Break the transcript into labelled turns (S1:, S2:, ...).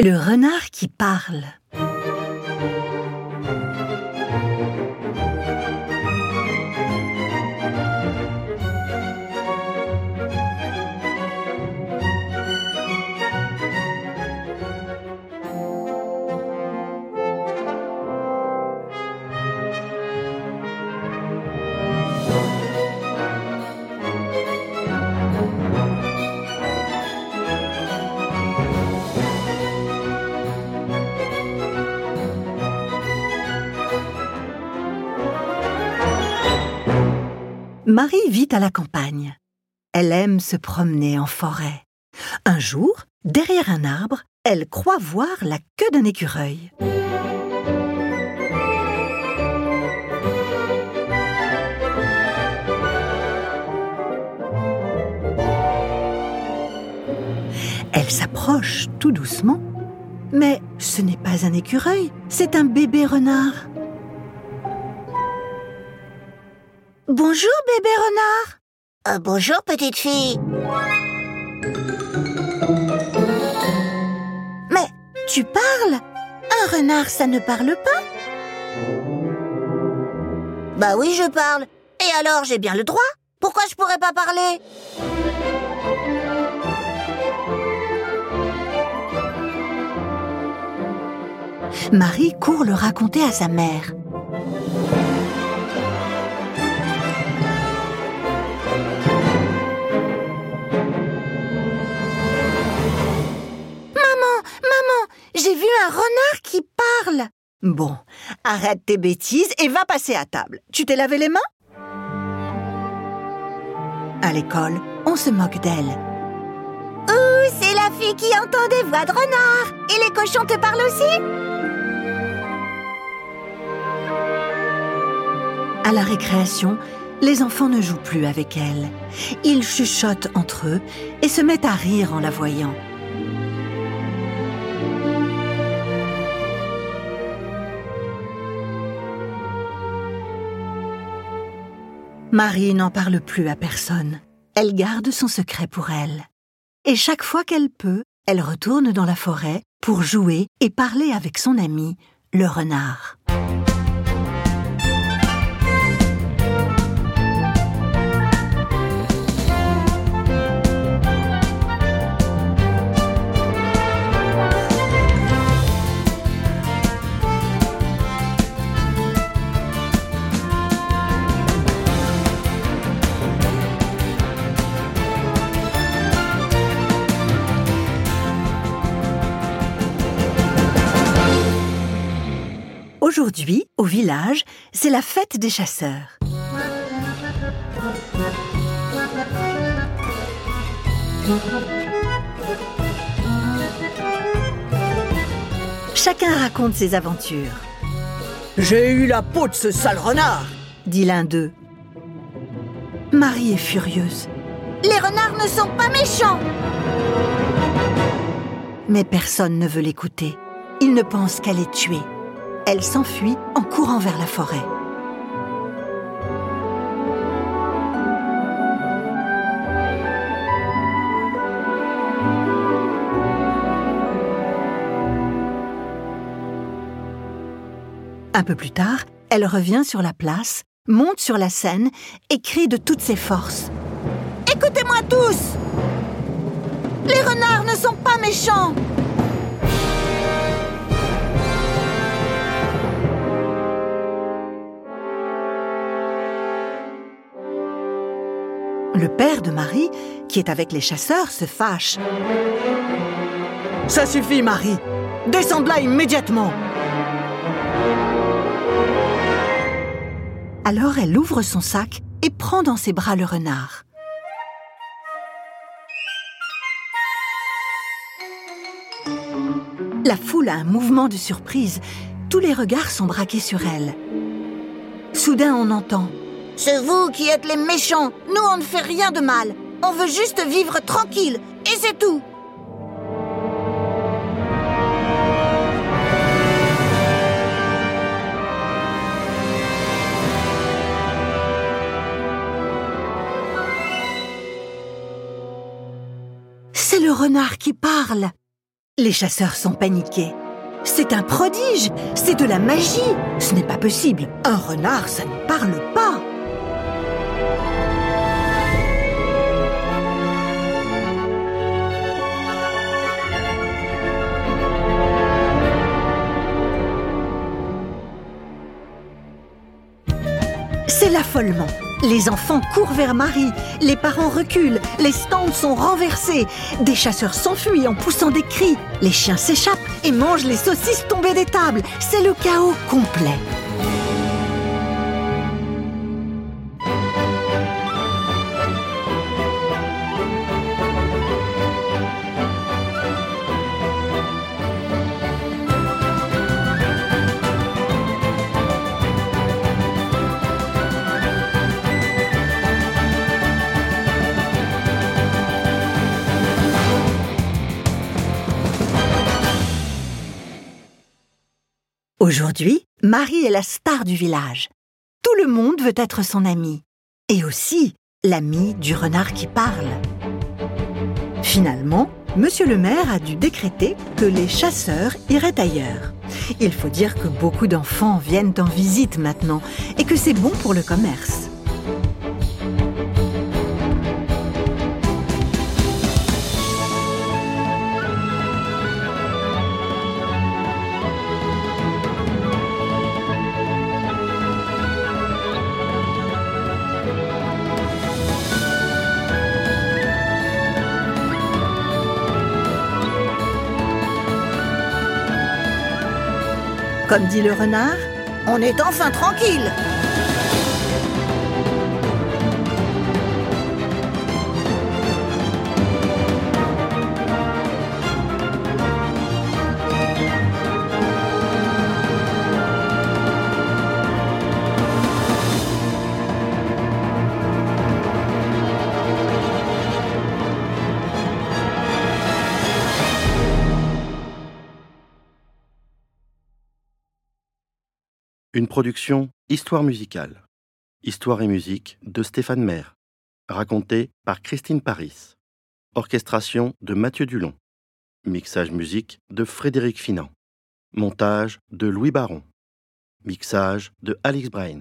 S1: Le renard qui parle. Marie vit à la campagne. Elle aime se promener en forêt. Un jour, derrière un arbre, elle croit voir la queue d'un écureuil. Elle s'approche tout doucement. Mais ce n'est pas un écureuil, c'est un bébé renard. Bonjour, bébé renard.
S2: Bonjour, petite fille.
S1: Mais tu parles? Un renard, ça ne parle pas?
S2: Bah oui, je parle. Et alors, j'ai bien le droit. Pourquoi je pourrais pas parler?
S1: Marie court le raconter à sa mère. Maman, j'ai vu un renard qui parle. Bon, arrête tes bêtises et va passer à table. Tu t'es lavé les mains? À l'école, on se moque d'elle.
S2: Ouh, c'est la fille qui entend des voix de renard. Et les cochons te parlent aussi?
S1: À la récréation, les enfants ne jouent plus avec elle. Ils chuchotent entre eux et se mettent à rire en la voyant. Marie n'en parle plus à personne. Elle garde son secret pour elle. Et chaque fois qu'elle peut, elle retourne dans la forêt pour jouer et parler avec son ami, le renard. Aujourd'hui, au village, c'est la fête des chasseurs. Chacun raconte ses aventures. « J'ai eu la peau de ce sale renard !» dit l'un d'eux. Marie est furieuse.
S2: « Les renards ne sont pas méchants !»
S1: Mais personne ne veut l'écouter. Il ne pense qu'à les tuer. Elle s'enfuit en courant vers la forêt. Un peu plus tard, elle revient sur la place, monte sur la scène et crie de toutes ses forces.
S2: « Écoutez-moi tous! Les renards ne sont pas méchants! »
S1: Le père de Marie, qui est avec les chasseurs, se fâche. « Ça suffit, Marie! Descends de là immédiatement !» Alors elle ouvre son sac et prend dans ses bras le renard. La foule a un mouvement de surprise. Tous les regards sont braqués sur elle. Soudain, on entend...
S2: C'est vous qui êtes les méchants. Nous, on ne fait rien de mal. On veut juste vivre tranquille. Et c'est tout.
S1: C'est le renard qui parle. Les chasseurs sont paniqués. C'est un prodige, c'est de la magie. Ce n'est pas possible. Un renard, ça ne parle pas. C'est l'affolement. Les enfants courent vers Marie, les parents reculent, les stands sont renversés, des chasseurs s'enfuient en poussant des cris, les chiens s'échappent et mangent les saucisses tombées des tables. C'est le chaos complet. Aujourd'hui, Marie est la star du village. Tout le monde veut être son amie. Et aussi l'amie du renard qui parle. Finalement, Monsieur le maire a dû décréter que les chasseurs iraient ailleurs. Il faut dire que beaucoup d'enfants viennent en visite maintenant et que c'est bon pour le commerce. Comme dit le renard,
S2: On est enfin tranquille.
S3: Une production Histoire musicale. Histoire et musique de Stéphane Maire. Racontée par Christine Paris. Orchestration de Mathieu Dulon. Mixage musique de Frédéric Finan. Montage de Louis Baron. Mixage de Alix Brain.